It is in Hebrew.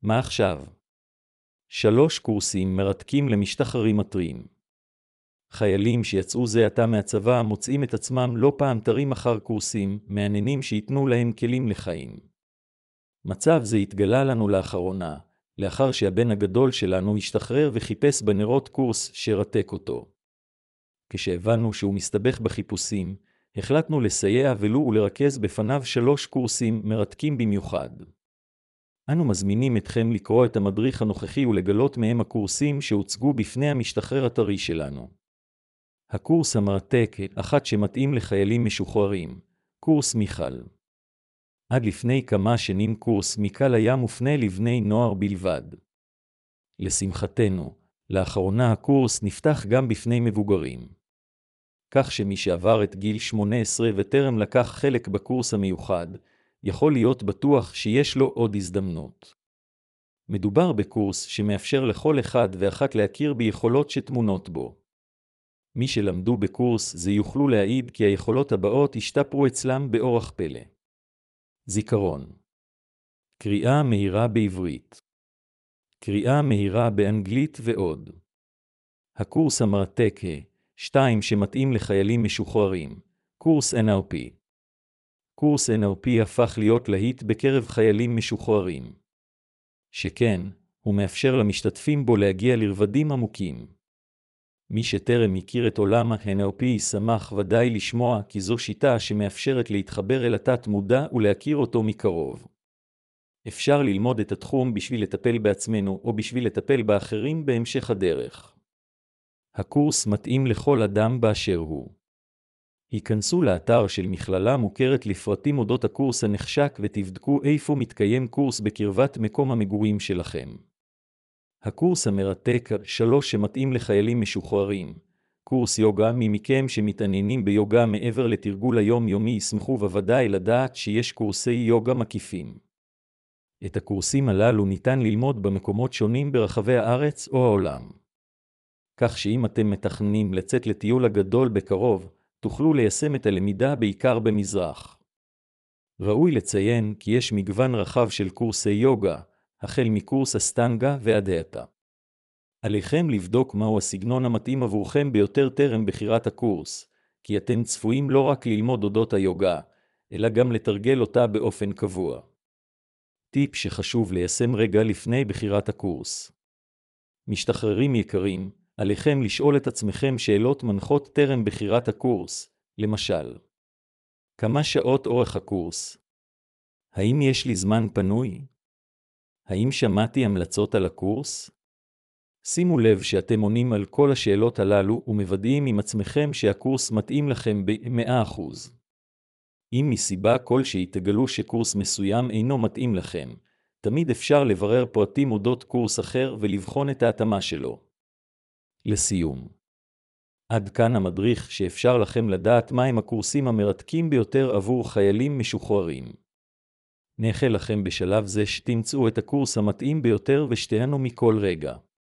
מה עכשיו? 3 קורסים מרתקים למשתחררים מטריים. חיילים שיצאו זה עתה מהצבא מוצאים את עצמם לא פעם תרים אחר קורסים מעניינים שיתנו להם כלים לחיים. מצב זה התגלה לנו לאחרונה, לאחר שהבן הגדול שלנו השתחרר וחיפש בנרות קורס שרתק אותו. כשהבנו שהוא מסתבך בחיפושים, החלטנו לסייע ולו ולרכז בפניו 3 קורסים מרתקים במיוחד. אנו מזמינים אתכם לקרוא את המדריך הנוכחי ולגלות מהם הקורסים שהוצגו בפני המשתחרר הטרי שלנו. הקורס המרתק, אחד שמתאים לחיילים משוחררים, קורס מיכל. עד לפני כמה שנים קורס מיכל היה מופנה לבני נוער בלבד. לשמחתנו, לאחרונה הקורס נפתח גם בפני מבוגרים. כך שמי שעבר את גיל 18 וטרם לקח חלק בקורס המיוחד, יכול להיות בטוח שיש לו עוד הזדמנות. מדובר בקורס שמאפשר לכל אחד ואחת להכיר ביכולות שתמונות בו. מי שלמדו בקורס זה יוכלו להעיד כי היכולות הבאות השתפרו אצלם באורח פלא. זיכרון. קריאה מהירה בעברית. קריאה מהירה באנגלית ועוד. הקורס המרתק 2 שמתאים לחיילים משוחררים, קורס NLP. קורס NLP הפך להיות להיט בקרב חיילים משוחררים. שכן, הוא מאפשר למשתתפים בו להגיע לרבדים עמוקים. מי שטרם הכיר את עולם ה-NLP שמח ודאי לשמוע כי זו שיטה שמאפשרת להתחבר אל התת מודע ולהכיר אותו מקרוב. אפשר ללמוד את התחום בשביל לטפל בעצמנו או בשביל לטפל באחרים בהמשך הדרך. הקורס מתאים לכל אדם באשר הוא. היכנסו לאתר של מכללה מוכרת לפרטים אודות הקורס הנחשק ותבדקו איפה מתקיים קורס בקרבת מקום המגורים שלכם. הקורס המרתק 3 שמתאים לחיילים משוחררים. קורס יוגה. מי מכם שמתעניינים ביוגה מעבר לתרגול היום-יומי ישמחו בוודאי לדעת שיש קורסי יוגה מקיפים. את הקורסים הללו ניתן ללמוד במקומות שונים ברחבי הארץ או העולם. כך שאם אתם מתכננים לצאת לטיול הגדול בקרוב, תוכלו ליישם את הלמידה בעיקר במזרח. ראוי לציין כי יש מגוון רחב של קורסי יוגה, החל מקורס אסטנגה ועד האטה. עליכם לבדוק מהו הסגנון המתאים עבורכם ביותר טרם בחירת הקורס, כי אתם צפויים לא רק ללמוד אודות היוגה, אלא גם לתרגל אותה באופן קבוע. טיפ שחשוב ליישם רגע לפני בחירת הקורס. משתחררים יקרים, עליכם לשאול את עצמכם שאלות מנחות טרם בחירת הקורס, למשל, כמה שעות אורך הקורס? האם יש לי זמן פנוי? האם שמעתי המלצות על הקורס? שימו לב שאתם עונים על כל השאלות הללו ומוודאים עם עצמכם שהקורס מתאים לכם ב-100%. אם מסיבה כלשהי תגלו שקורס מסוים אינו מתאים לכם, תמיד אפשר לברר פרטים אודות קורס אחר ולבחון את ההתאמה שלו. לסיום. עד כאן המדריך שאפשר לכם לדעת מהם הקורסים המרתקים ביותר עבור חיילים משוחררים. נאחל לכם בשלב זה שתמצאו את הקורס המתאים ביותר ושתהנו מכל רגע.